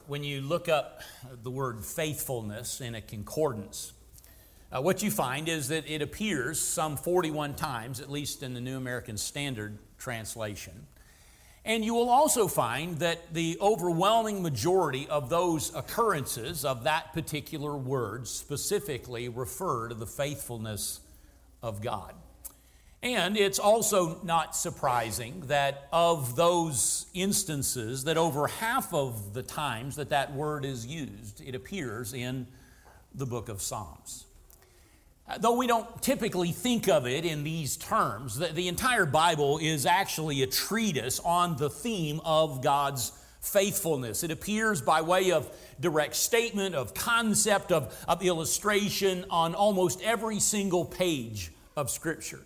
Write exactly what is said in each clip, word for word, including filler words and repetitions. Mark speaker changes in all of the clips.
Speaker 1: when you look up the word faithfulness in a concordance, uh, what you find is that it appears some forty-one times, at least in the New American Standard translation. And you will also find that the overwhelming majority of those occurrences of that particular word specifically refer to the faithfulness of God. And it's also not surprising that of those instances, that over half of the times that that word is used, it appears in the book of Psalms. Though we don't typically think of it in these terms, the, the entire Bible is actually a treatise on the theme of God's faithfulness. It appears by way of direct statement, of concept, of, of illustration on almost every single page of Scripture.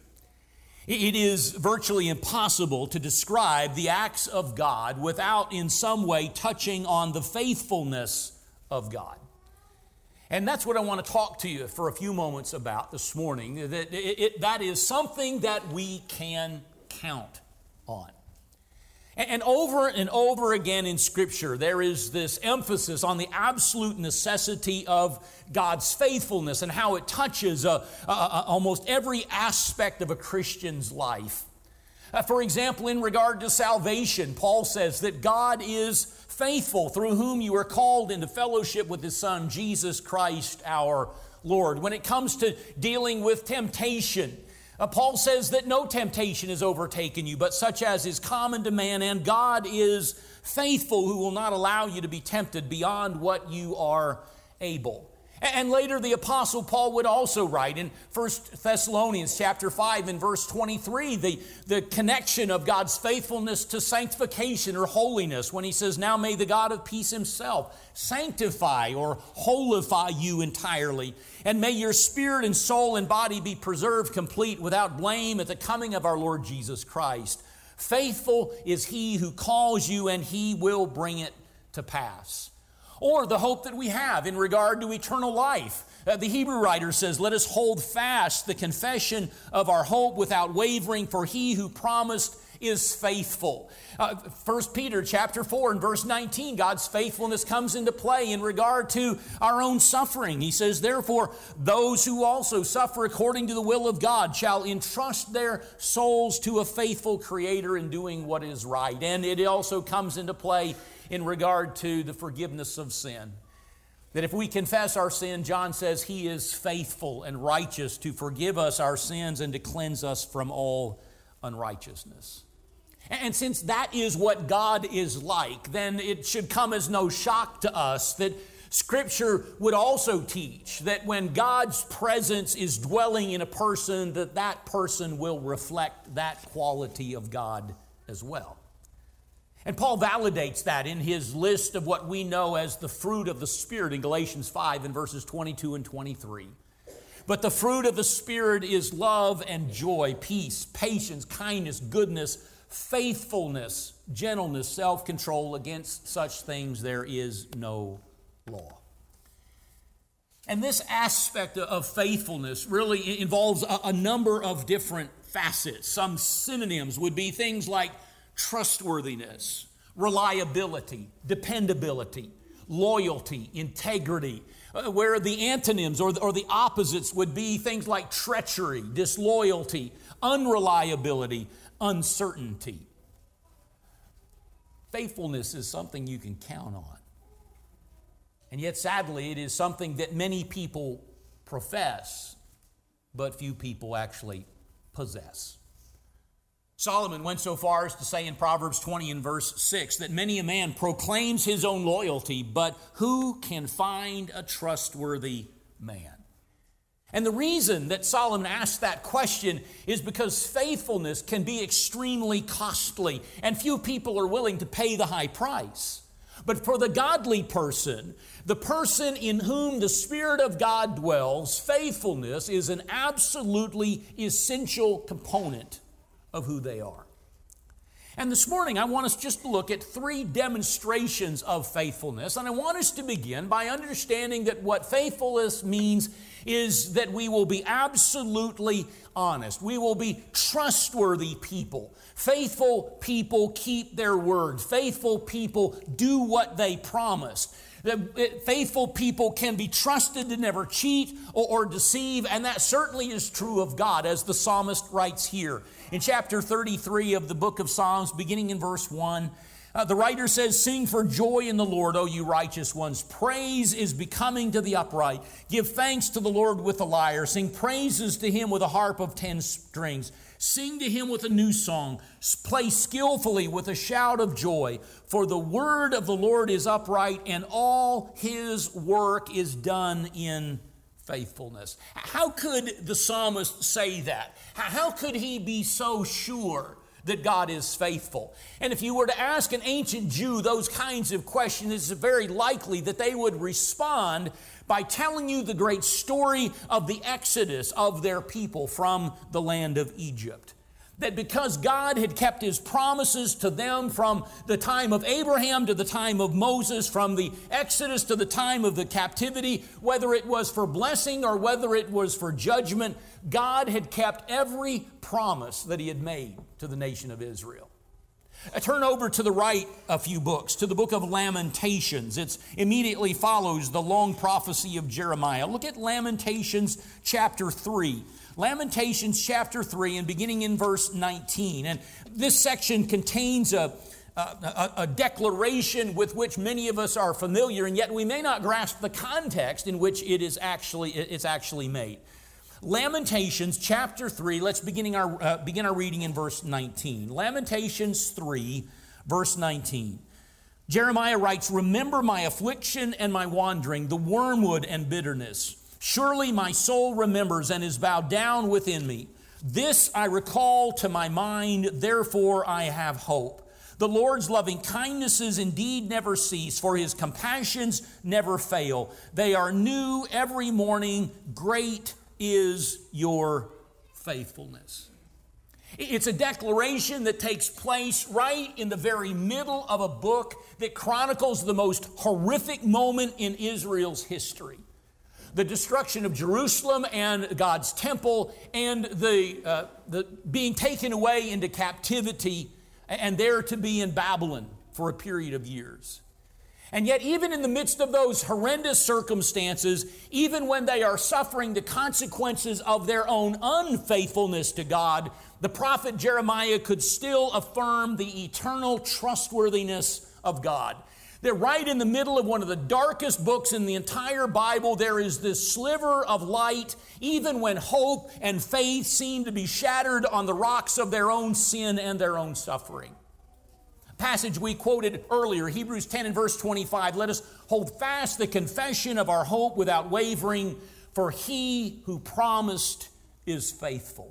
Speaker 1: It is virtually impossible to describe the acts of God without in some way touching on the faithfulness of God. And that's what I want to talk to you for a few moments about this morning. That, it, it, that is something that we can count on. And, and over and over again in Scripture, there is this emphasis on the absolute necessity of God's faithfulness and how it touches uh, uh, almost every aspect of a Christian's life. Uh, for example, in regard to salvation, Paul says that God is faithful, through whom you are called into fellowship with His Son, Jesus Christ our Lord. When it comes to dealing with temptation, uh, Paul says that no temptation has overtaken you, but such as is common to man, and God is faithful, who will not allow you to be tempted beyond what you are able. And later the Apostle Paul would also write in First Thessalonians chapter five and verse twenty-three, the, the connection of God's faithfulness to sanctification or holiness, when he says, "Now may the God of peace Himself sanctify or holify you entirely, and may your spirit and soul and body be preserved complete without blame at the coming of our Lord Jesus Christ. Faithful is He who calls you, and He will bring it to pass." Or the hope that we have in regard to eternal life. Uh, the Hebrew writer says, "Let us hold fast the confession of our hope without wavering, for He who promised is faithful." Uh, First Peter chapter four and verse nineteen, God's faithfulness comes into play in regard to our own suffering. He says, "Therefore, those who also suffer according to the will of God shall entrust their souls to a faithful Creator in doing what is right." And it also comes into play in regard to the forgiveness of sin. That if we confess our sin, John says He is faithful and righteous to forgive us our sins and to cleanse us from all unrighteousness. And since that is what God is like, then it should come as no shock to us that Scripture would also teach that when God's presence is dwelling in a person, that that person will reflect that quality of God as well. And Paul validates that in his list of what we know as the fruit of the Spirit in Galatians five and verses twenty-two and twenty-three. "But the fruit of the Spirit is love and joy, peace, patience, kindness, goodness, faithfulness, gentleness, self-control. Against such things there is no law." And this aspect of faithfulness really involves a, a number of different facets. Some synonyms would be things like trustworthiness, reliability, dependability, loyalty, integrity, uh, where the antonyms or the, or the opposites would be things like treachery, disloyalty, unreliability, uncertainty. Faithfulness is something you can count on. And yet, sadly, it is something that many people profess, but few people actually possess. Solomon went so far as to say in Proverbs twenty and verse six that many a man proclaims his own loyalty, but who can find a trustworthy man? And the reason that Solomon asked that question is because faithfulness can be extremely costly, and few people are willing to pay the high price. But for the godly person, the person in whom the Spirit of God dwells, faithfulness is an absolutely essential component of who they are. And this morning, I want us just to look at three demonstrations of faithfulness. And I want us to begin by understanding that what faithfulness means is that we will be absolutely honest. We will be trustworthy people. Faithful people keep their word. Faithful people do what they promise. Faithful people can be trusted to never cheat or, or deceive, and that certainly is true of God, as the psalmist writes here. In chapter thirty-three of the book of Psalms, beginning in verse one, uh, the writer says, "Sing for joy in the Lord, O you righteous ones. Praise is becoming to the upright. Give thanks to the Lord with the lyre. Sing praises to him with a harp of ten strings. Sing to him with a new song. Play skillfully with a shout of joy. For the word of the Lord is upright, and all his work is done in faithfulness." How could the psalmist say that? How could he be so sure that God is faithful? And if you were to ask an ancient Jew those kinds of questions, it's very likely that they would respond by telling you the great story of the exodus of their people from the land of Egypt. That because God had kept his promises to them from the time of Abraham to the time of Moses, from the Exodus to the time of the captivity, whether it was for blessing or whether it was for judgment, God had kept every promise that he had made to the nation of Israel. I turn over to the right a few books, to the book of Lamentations. It immediately follows the long prophecy of Jeremiah. Look at Lamentations chapter three. Lamentations chapter three, and beginning in verse nineteen. And this section contains a, a, a declaration with which many of us are familiar, and yet we may not grasp the context in which it is actually, it's actually made. Lamentations chapter three, let's beginning our, uh, begin our reading in verse nineteen. Lamentations three, verse nineteen. Jeremiah writes, "Remember my affliction and my wandering, the wormwood and bitterness. Surely my soul remembers and is bowed down within me. This I recall to my mind, therefore I have hope. The Lord's loving kindnesses indeed never cease, for his compassions never fail. They are new every morning. Great is your faithfulness." It's a declaration that takes place right in the very middle of a book that chronicles the most horrific moment in Israel's history. The destruction of Jerusalem and God's temple, and the, uh, the being taken away into captivity and there to be in Babylon for a period of years. And yet, even in the midst of those horrendous circumstances, even when they are suffering the consequences of their own unfaithfulness to God, the prophet Jeremiah could still affirm the eternal trustworthiness of God. That right in the middle of one of the darkest books in the entire Bible, there is this sliver of light, even when hope and faith seem to be shattered on the rocks of their own sin and their own suffering. Passage we quoted earlier, Hebrews ten and verse twenty-five, "Let us hold fast the confession of our hope without wavering, for he who promised is faithful."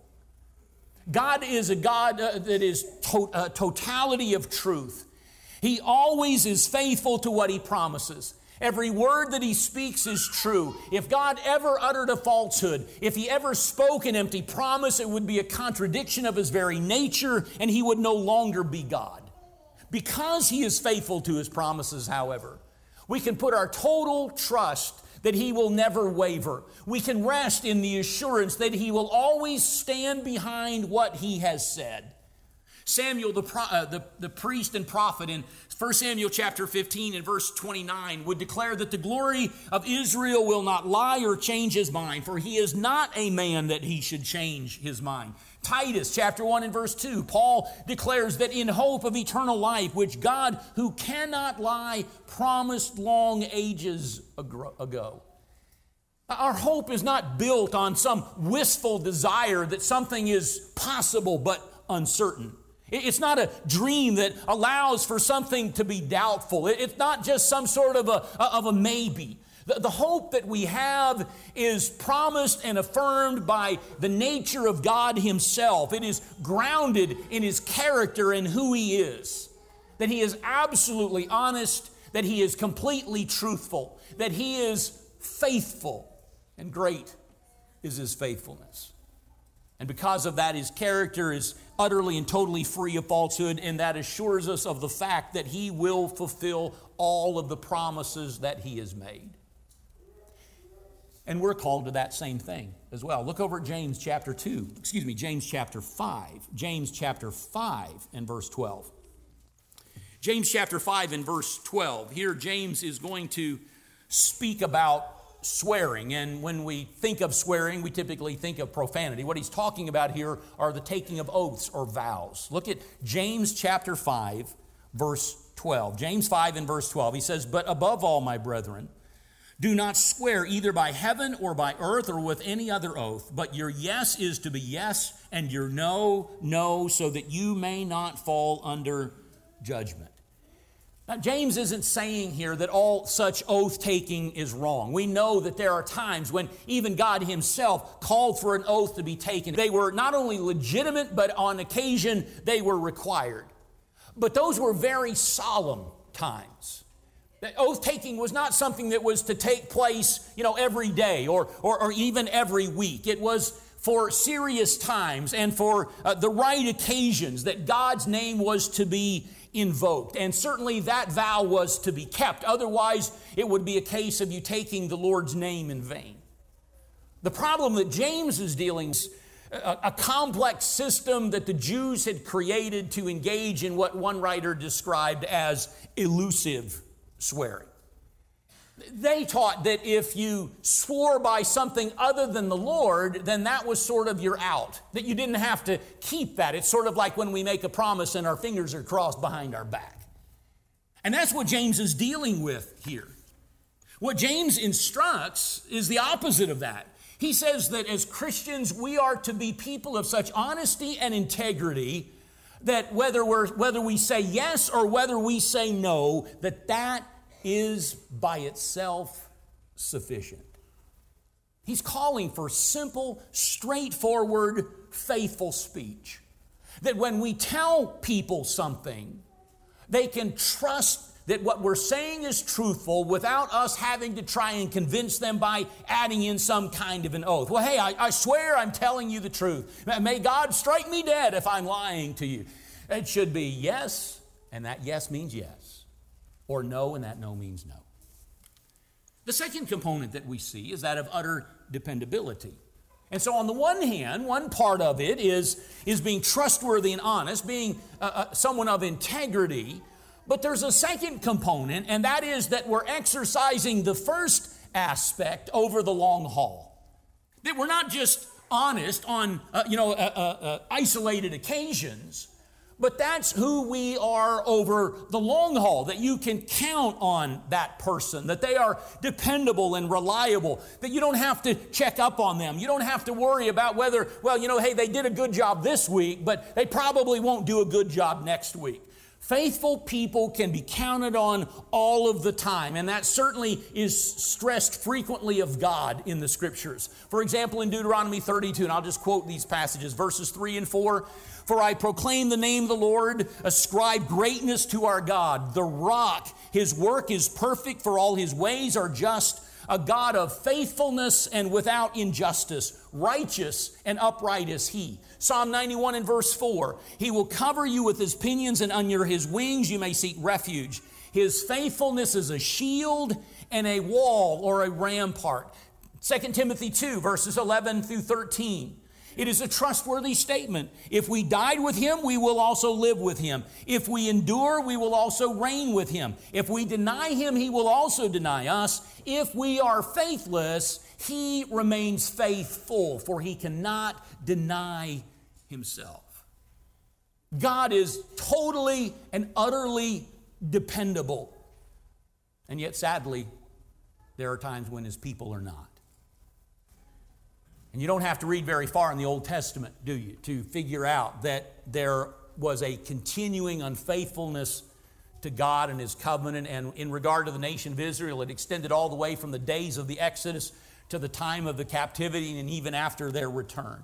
Speaker 1: God is a God uh, that is to- uh, totality of truth. He always is faithful to what he promises. Every word that he speaks is true. If God ever uttered a falsehood, if he ever spoke an empty promise, it would be a contradiction of his very nature, and he would no longer be God. Because he is faithful to his promises, however, we can put our total trust that he will never waver. We can rest in the assurance that he will always stand behind what he has said. Samuel, the, uh, the, the priest and prophet, in First Samuel chapter fifteen and verse twenty-nine, would declare that the glory of Israel will not lie or change his mind, for he is not a man that he should change his mind. Titus chapter one and verse two, Paul declares that in hope of eternal life, which God, who cannot lie, promised long ages ago. Our hope is not built on some wistful desire that something is possible but uncertain. It's not a dream that allows for something to be doubtful. It's not just some sort of a, of a maybe. The, the hope that we have is promised and affirmed by the nature of God himself. It is grounded in his character and who he is. That he is absolutely honest, that he is completely truthful, that he is faithful, and great is his faithfulness. And because of that, his character is utterly and totally free of falsehood, and that assures us of the fact that he will fulfill all of the promises that he has made. And we're called to that same thing as well. Look over at James chapter two, excuse me, James chapter five. James chapter five and verse twelve. James chapter five and verse twelve. Here James is going to speak about swearing. And when we think of swearing, we typically think of profanity. What he's talking about here are the taking of oaths or vows. Look at James chapter five, verse twelve. James five and verse twelve. He says, "But above all, my brethren, do not swear either by heaven or by earth or with any other oath, but your yes is to be yes and your no, no, so that you may not fall under judgment." Now, James isn't saying here that all such oath-taking is wrong. We know that there are times when even God himself called for an oath to be taken. They were not only legitimate, but on occasion they were required. But those were very solemn times. Oath-taking was not something that was to take place, you know, every day or, or, or even every week. It was for serious times and for uh, the right occasions that God's name was to be invoked. And certainly that vow was to be kept. Otherwise, it would be a case of you taking the Lord's name in vain. The problem that James is dealing with is a, a complex system that the Jews had created to engage in what one writer described as elusive swearing. They taught that if you swore by something other than the Lord, then that was sort of your out, that you didn't have to keep that. It's sort of like when we make a promise and our fingers are crossed behind our back. And that's what James is dealing with here. What James instructs is the opposite of that. He says that as Christians, we are to be people of such honesty and integrity that whether we're whether we say yes or whether we say no, that that is by itself sufficient. He's calling for simple, straightforward, faithful speech. That when we tell people something, they can trust that what we're saying is truthful without us having to try and convince them by adding in some kind of an oath. Well, hey, I, I swear I'm telling you the truth. May God strike me dead if I'm lying to you. It should be yes, and that yes means yes. Or no, and that no means no. The second component that we see is that of utter dependability. And so on the one hand, one part of it is, is being trustworthy and honest, being uh, uh, someone of integrity. But there's a second component, and that is that we're exercising the first aspect over the long haul. That we're not just honest on uh, you know uh, uh, uh, isolated occasions, but that's who we are over the long haul, that you can count on that person, that they are dependable and reliable, that you don't have to check up on them. You don't have to worry about whether, well, you know, hey, they did a good job this week, but they probably won't do a good job next week. Faithful people can be counted on all of the time, and that certainly is stressed frequently of God in the Scriptures. For example, in Deuteronomy thirty-two, and I'll just quote these passages, verses three and four, "For I proclaim the name of the Lord, ascribe greatness to our God, the rock. His work is perfect, for all his ways are just, a God of faithfulness and without injustice. Righteous and upright is he." Psalm ninety-one and verse four, "He will cover you with his pinions, and under his wings you may seek refuge. His faithfulness is a shield and a wall," or a rampart. Second Timothy two, verses eleven through thirteen. It is a trustworthy statement. "If we died with him, we will also live with him. If we endure, we will also reign with him. If we deny him, he will also deny us. If we are faithless, he remains faithful, for he cannot deny himself." God is totally and utterly dependable. And yet, sadly, there are times when his people are not. And you don't have to read very far in the Old Testament, do you, to figure out that there was a continuing unfaithfulness to God and his covenant. And in regard to the nation of Israel, it extended all the way from the days of the Exodus to the time of the captivity and even after their return.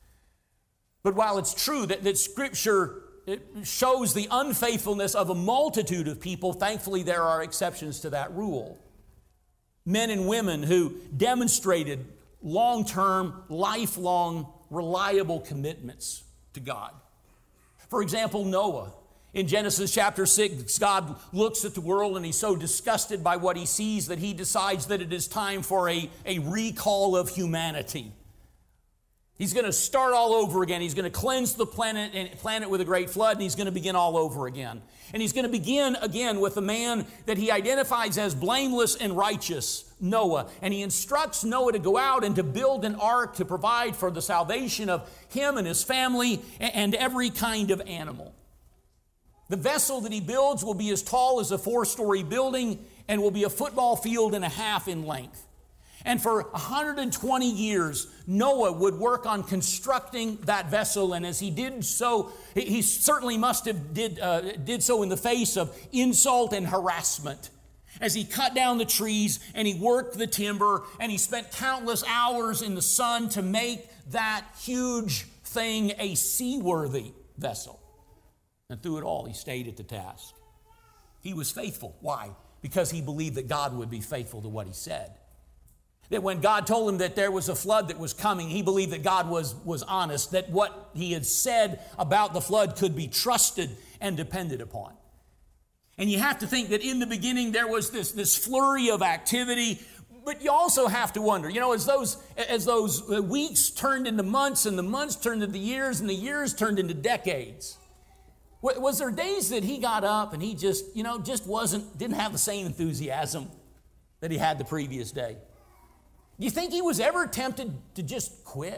Speaker 1: But while it's true that, that Scripture it shows the unfaithfulness of a multitude of people, thankfully there are exceptions to that rule. Men and women who demonstrated long-term, lifelong reliable commitments to God. For example, Noah. In Genesis chapter six, God looks at the world and he's so disgusted by what he sees that he decides that it is time for a, a recall of humanity. He's going to start all over again. He's going to cleanse the planet and planet with a great flood, and he's going to begin all over again. And he's going to begin again with a man that he identifies as blameless and righteous, Noah. And he instructs Noah to go out and to build an ark to provide for the salvation of him and his family and every kind of animal. The vessel that he builds will be as tall as a four-story building and will be a football field and a half in length. And for one hundred twenty years, Noah would work on constructing that vessel. And as he did so, he certainly must have did, uh, did so in the face of insult and harassment. As he cut down the trees and he worked the timber and he spent countless hours in the sun to make that huge thing a seaworthy vessel. And through it all, he stayed at the task. He was faithful. Why? Because he believed that God would be faithful to what he said. That when God told him that there was a flood that was coming, he believed that God was, was honest, that what he had said about the flood could be trusted and depended upon. And you have to think that in the beginning there was this, this flurry of activity, but you also have to wonder, you know, as those, as those weeks turned into months and the months turned into years and the years turned into decades, was there days that he got up and he just, you know, just wasn't, didn't have the same enthusiasm that he had the previous day? Do you think he was ever tempted to just quit?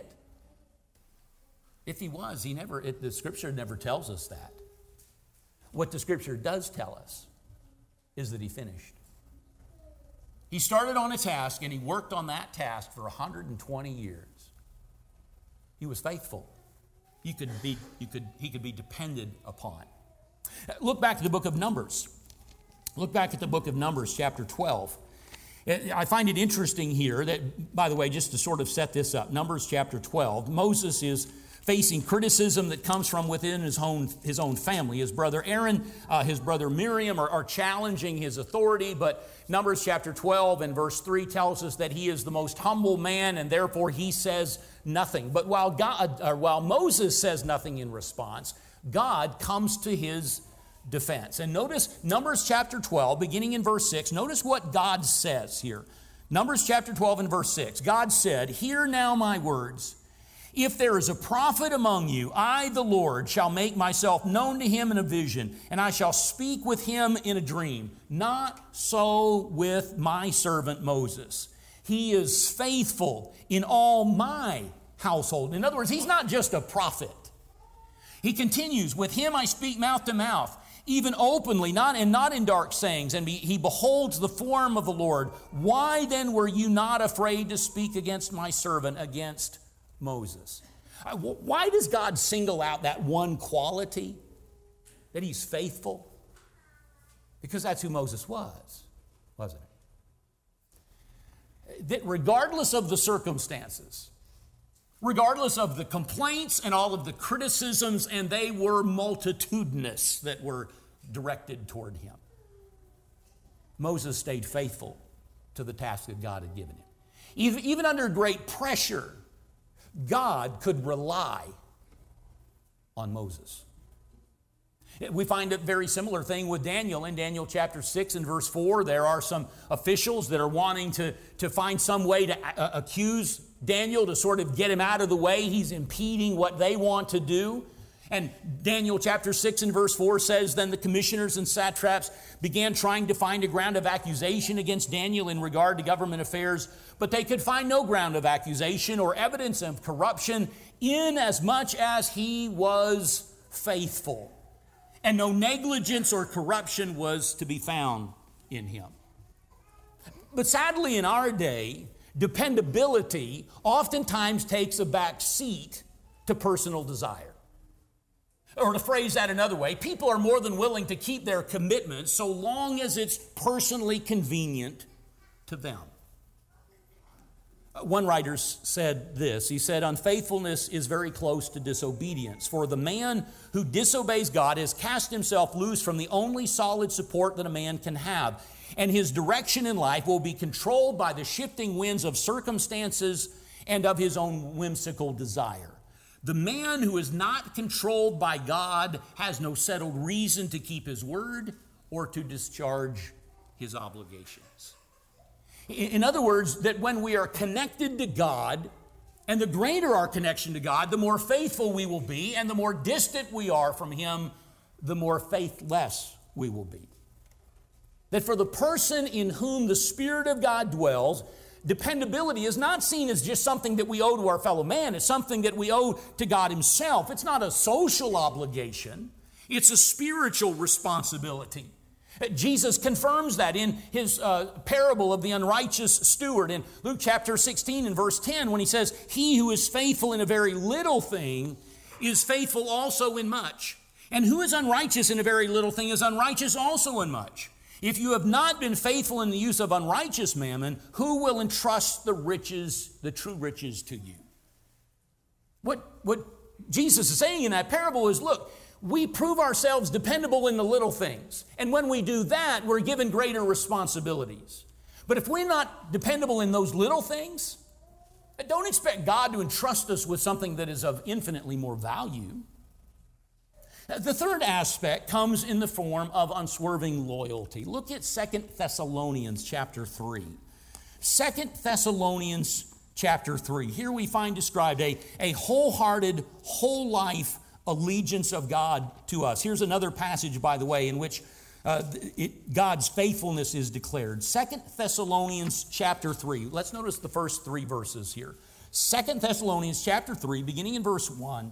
Speaker 1: If he was, he never, it, the Scripture never tells us that. What the Scripture does tell us is that he finished. He started on a task and he worked on that task for one hundred twenty years. He was faithful. You could be, you could, he could be depended upon. Look back at the book of Numbers. Look back at the book of Numbers, chapter twelve. I find it interesting here that, by the way, just to sort of set this up, Numbers chapter twelve, Moses is facing criticism that comes from within his own, his own family. His brother Aaron, uh, his brother Miriam are, are challenging his authority, but Numbers chapter twelve and verse three tells us that he is the most humble man and therefore he says nothing. But while, God, or while Moses says nothing in response, God comes to his defense. And notice Numbers chapter twelve, beginning in verse six, notice what God says here. Numbers chapter twelve and verse six, God said, "Hear now my words. If there is a prophet among you, I, the Lord, shall make myself known to him in a vision, and I shall speak with him in a dream. Not so with my servant Moses. He is faithful in all my household." In other words, he's not just a prophet. He continues, "With him I speak mouth to mouth, even openly, not and not in dark sayings, and be, he beholds the form of the Lord. Why then were you not afraid to speak against my servant, against Moses?" Why does God single out that one quality, that he's faithful? Because that's who Moses was, wasn't it? That regardless of the circumstances, regardless of the complaints and all of the criticisms, and they were multitudinous that were directed toward him, Moses stayed faithful to the task that God had given him. Even, even under great pressure, God could rely on Moses. We find a very similar thing with Daniel. In Daniel chapter six and verse four, there are some officials that are wanting to, to find some way to uh, accuse Daniel, to sort of get him out of the way. He's impeding what they want to do. And Daniel chapter six and verse four says, "Then the commissioners and satraps began trying to find a ground of accusation against Daniel in regard to government affairs, but they could find no ground of accusation or evidence of corruption, inasmuch as he was faithful, and no negligence or corruption was to be found in him." But sadly, in our day, dependability oftentimes takes a back seat to personal desire. Or to phrase that another way, people are more than willing to keep their commitments so long as it's personally convenient to them. One writer said this. He said, "Unfaithfulness is very close to disobedience, for the man who disobeys God has cast himself loose from the only solid support that a man can have, and his direction in life will be controlled by the shifting winds of circumstances and of his own whimsical desire." The man who is not controlled by God has no settled reason to keep his word or to discharge his obligations. In other words, that when we are connected to God, and the greater our connection to God, the more faithful we will be, and the more distant we are from him, the more faithless we will be. That for the person in whom the Spirit of God dwells, dependability is not seen as just something that we owe to our fellow man. It's something that we owe to God himself. It's not a social obligation. It's a spiritual responsibility. Jesus confirms that in his uh, parable of the unrighteous steward in Luke chapter sixteen and verse ten, when he says, "He who is faithful in a very little thing is faithful also in much. And who is unrighteous in a very little thing is unrighteous also in much. If you have not been faithful in the use of unrighteous mammon, who will entrust the riches, the true riches to you?" What, what Jesus is saying in that parable is, look, we prove ourselves dependable in the little things. And when we do that, we're given greater responsibilities. But if we're not dependable in those little things, don't expect God to entrust us with something that is of infinitely more value. The third aspect comes in the form of unswerving loyalty. Look at Second Thessalonians chapter three. Second Thessalonians chapter three. Here we find described a, a wholehearted, whole life allegiance of God to us. Here's another passage, by the way, in which uh, it, God's faithfulness is declared. Second Thessalonians chapter three. Let's notice the first three verses here. Second Thessalonians chapter three, beginning in verse one.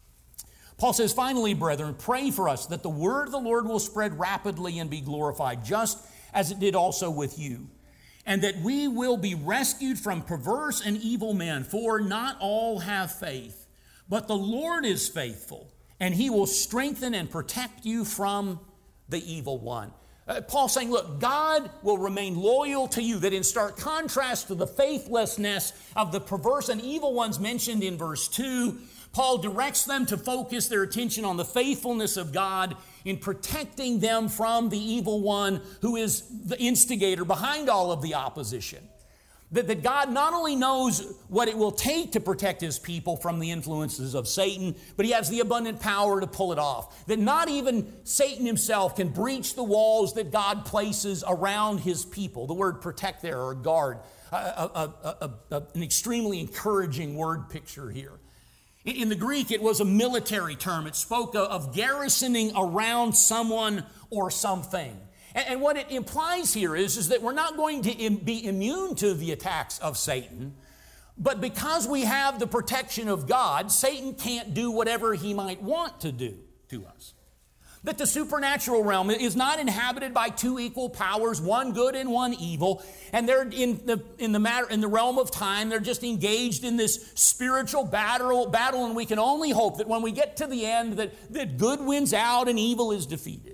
Speaker 1: Paul says, "Finally, brethren, pray for us that the word of the Lord will spread rapidly and be glorified, just as it did also with you, and that we will be rescued from perverse and evil men, for not all have faith. But the Lord is faithful, and he will strengthen and protect you from the evil one." Uh, Paul's saying, look, God will remain loyal to you, that in stark contrast to the faithlessness of the perverse and evil ones mentioned in verse two, Paul directs them to focus their attention on the faithfulness of God in protecting them from the evil one who is the instigator behind all of the opposition. That, that God not only knows what it will take to protect his people from the influences of Satan, but he has the abundant power to pull it off. That not even Satan himself can breach the walls that God places around his people. The word protect there, or guard, a, a, a, a, an extremely encouraging word picture here. In the Greek, it was a military term. It spoke of garrisoning around someone or something. And what it implies here is, is that we're not going to be immune to the attacks of Satan, but because we have the protection of God, Satan can't do whatever he might want to do to us. That the supernatural realm is not inhabited by two equal powers, one good and one evil, and they're in the in the matter in the realm of time. They're just engaged in this spiritual battle, battle, and we can only hope that when we get to the end, that, that good wins out and evil is defeated.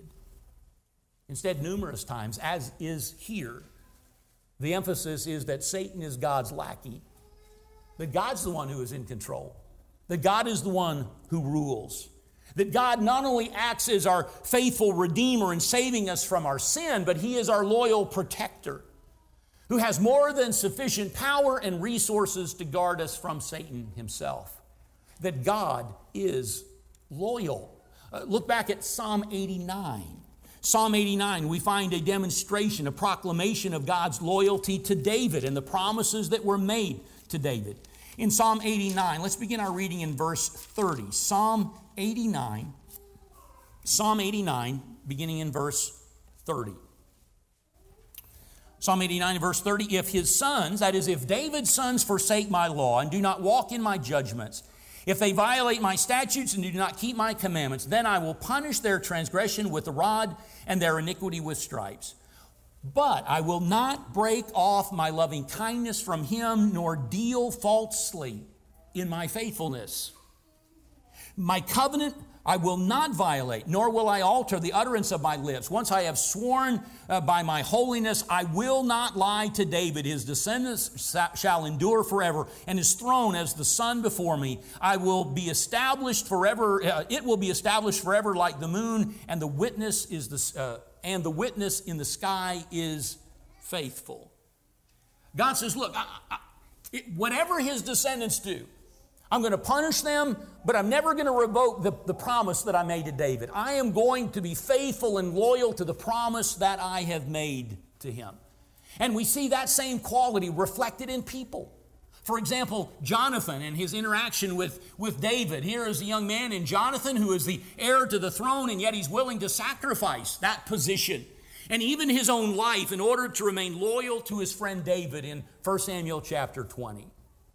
Speaker 1: Instead, numerous times, as is here, the emphasis is that Satan is God's lackey, that God's the one who is in control, that God is the one who rules. That God not only acts as our faithful Redeemer in saving us from our sin, but he is our loyal protector who has more than sufficient power and resources to guard us from Satan himself. That God is loyal. Uh, look back at Psalm eighty-nine. Psalm eighty-nine, we find a demonstration, a proclamation of God's loyalty to David and the promises that were made to David. In Psalm eighty-nine, let's begin our reading in verse thirty. Psalm eighty-nine, Psalm eighty-nine, beginning in verse thirty. Psalm eighty-nine, verse thirty, "If his sons," that is, if David's sons forsake my law and do not walk in my judgments, if they violate my statutes and do not keep my commandments, then I will punish their transgression with the rod and their iniquity with stripes. But I will not break off my loving kindness from him, nor deal falsely in my faithfulness. My covenant I will not violate, nor will I alter the utterance of my lips. Once I have sworn uh, by my holiness, I will not lie to David. His descendants shall endure forever, and his throne as the sun before me. I will be established forever. Uh, it will be established forever like the moon, and the witness is the uh, and the witness in the sky is faithful." God says, "Look, I, I, it, whatever his descendants do, I'm going to punish them, but I'm never going to revoke the, the promise that I made to David. I am going to be faithful and loyal to the promise that I have made to him. And we see that same quality reflected in people. For example, Jonathan and his interaction with, with David. Here is a young man in Jonathan who is the heir to the throne, and yet he's willing to sacrifice that position and even his own life in order to remain loyal to his friend David in First Samuel chapter twenty.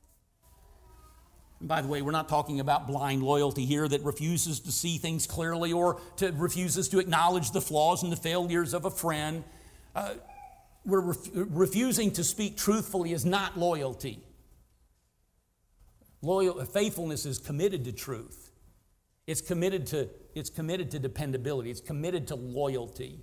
Speaker 1: And by the way, we're not talking about blind loyalty here that refuses to see things clearly or to refuses to acknowledge the flaws and the failures of a friend. Uh, we're ref- refusing to speak truthfully is not loyalty. Loyal, faithfulness is committed to truth. It's committed to, it's committed to dependability. It's committed to loyalty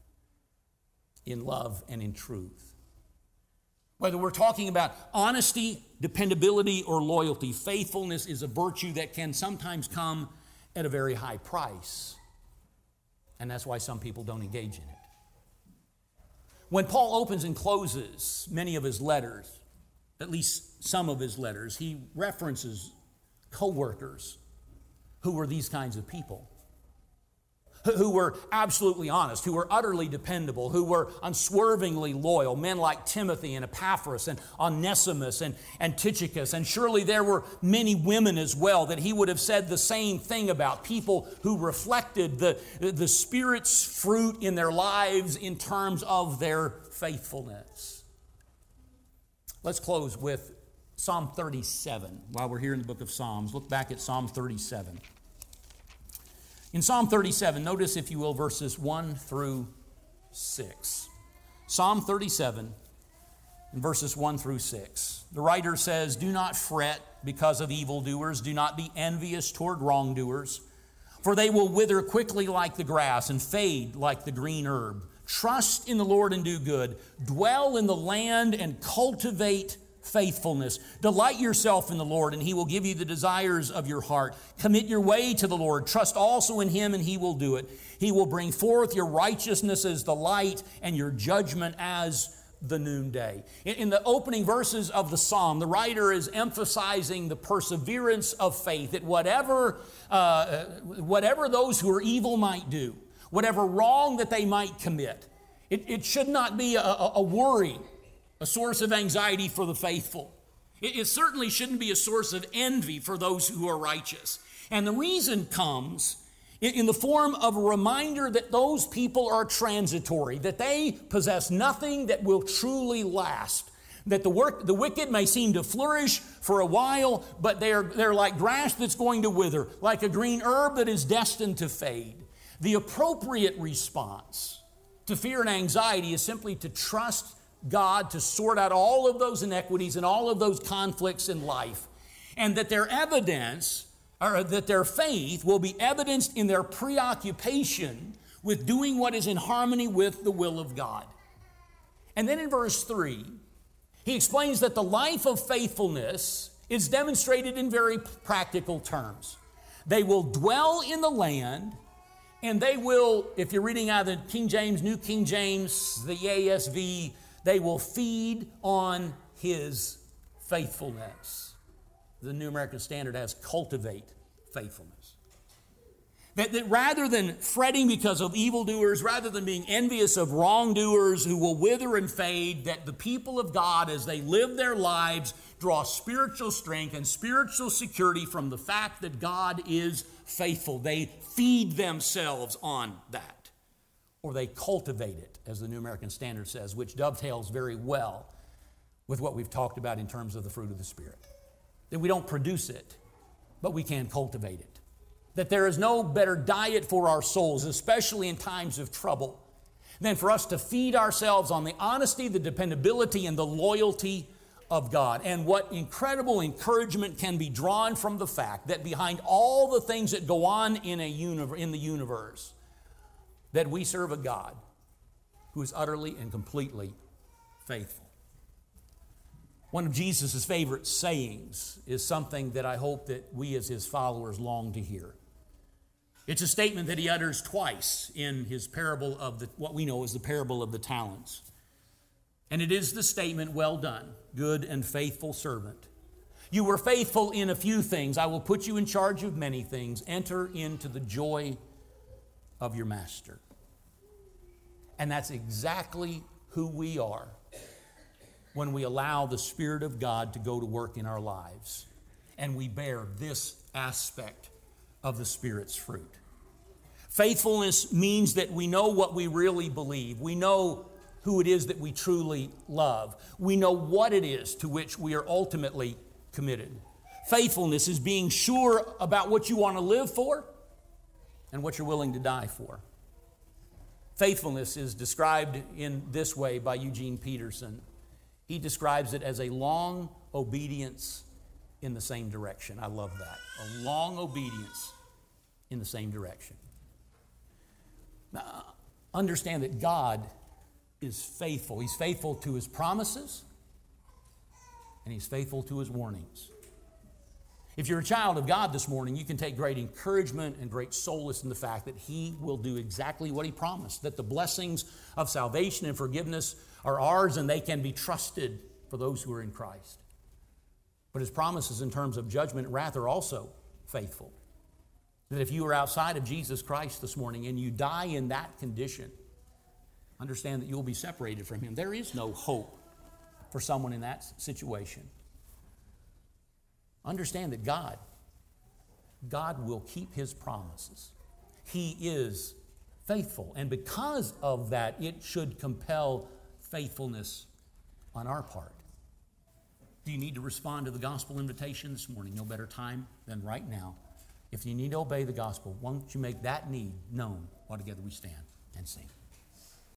Speaker 1: in love and in truth. Whether we're talking about honesty, dependability, or loyalty, faithfulness is a virtue that can sometimes come at a very high price. And that's why some people don't engage in it. When Paul opens and closes many of his letters, at least some of his letters, he references co-workers who were these kinds of people, who were absolutely honest, who were utterly dependable, who were unswervingly loyal, men like Timothy and Epaphras and Onesimus and, and Tychicus. And surely there were many women as well that he would have said the same thing about, people who reflected the, the Spirit's fruit in their lives in terms of their faithfulness. Let's close with Psalm thirty-seven. While we're here in the book of Psalms, look back at Psalm thirty-seven. In Psalm thirty-seven, notice, if you will, verses one through six. Psalm thirty-seven, and verses one through six. The writer says, "Do not fret because of evildoers. Do not be envious toward wrongdoers, for they will wither quickly like the grass and fade like the green herb. Trust in the Lord and do good. Dwell in the land and cultivate faithfulness. Delight yourself in the Lord, and he will give you the desires of your heart. Commit your way to the Lord. Trust also in him, and he will do it. He will bring forth your righteousness as the light and your judgment as the noonday." In the opening verses of the psalm, the writer is emphasizing the perseverance of faith, that whatever, uh, whatever those who are evil might do, whatever wrong that they might commit, it, it should not be a, a, a worry, a source of anxiety for the faithful. It, it certainly shouldn't be a source of envy for those who are righteous. And the reason comes in, in the form of a reminder that those people are transitory, that they possess nothing that will truly last, that the work, the wicked may seem to flourish for a while, but they're, they're like grass that's going to wither, like a green herb that is destined to fade. The appropriate response to fear and anxiety is simply to trust God to sort out all of those inequities and all of those conflicts in life, and that their evidence, or that their faith will be evidenced in their preoccupation with doing what is in harmony with the will of God. And then in verse three, he explains that the life of faithfulness is demonstrated in very practical terms. They will dwell in the land, and they will, if you're reading out of the King James, New King James, the E A S V, they will feed on his faithfulness. The New American Standard has cultivate faithfulness. That, that rather than fretting because of evildoers, rather than being envious of wrongdoers who will wither and fade, that the people of God, as they live their lives, draw spiritual strength and spiritual security from the fact that God is faithful. They feed themselves on that, or they cultivate it, as the New American Standard says, which dovetails very well with what we've talked about in terms of the fruit of the Spirit. That we don't produce it, but we can cultivate it. That there is no better diet for our souls, especially in times of trouble, than for us to feed ourselves on the honesty, the dependability, and the loyalty of God. And what incredible encouragement can be drawn from the fact that behind all the things that go on in, a universe, in the universe, that we serve a God who is utterly and completely faithful. One of Jesus' favorite sayings is something that I hope that we as his followers long to hear. It's a statement that he utters twice in his parable of the, what we know as the parable of the talents. And it is the statement, "Well done, good and faithful servant. You were faithful in a few things. I will put you in charge of many things. Enter into the joy of your master. And that's exactly who we are when we allow the Spirit of God to go to work in our lives. And we bear this aspect of the Spirit's fruit. Faithfulness means that we know what we really believe. We know who it is that we truly love. We know what it is to which we are ultimately committed. Faithfulness is being sure about what you want to live for and what you're willing to die for. Faithfulness is described in this way by Eugene Peterson. He describes it as a long obedience in the same direction. I love that. A long obedience in the same direction. Now, understand that God is faithful. He's faithful to His promises, and He's faithful to His warnings. If you're a child of God this morning, you can take great encouragement and great solace in the fact that He will do exactly what He promised, that the blessings of salvation and forgiveness are ours and they can be trusted for those who are in Christ. But His promises in terms of judgment and wrath are also faithful. That if you are outside of Jesus Christ this morning and you die in that condition, understand that you will be separated from Him. There is no hope for someone in that situation. Understand that God, God will keep His promises. He is faithful. And because of that, it should compel faithfulness on our part. Do you need to respond to the gospel invitation this morning? No better time than right now. If you need to obey the gospel, why don't you make that need known while together we stand and sing.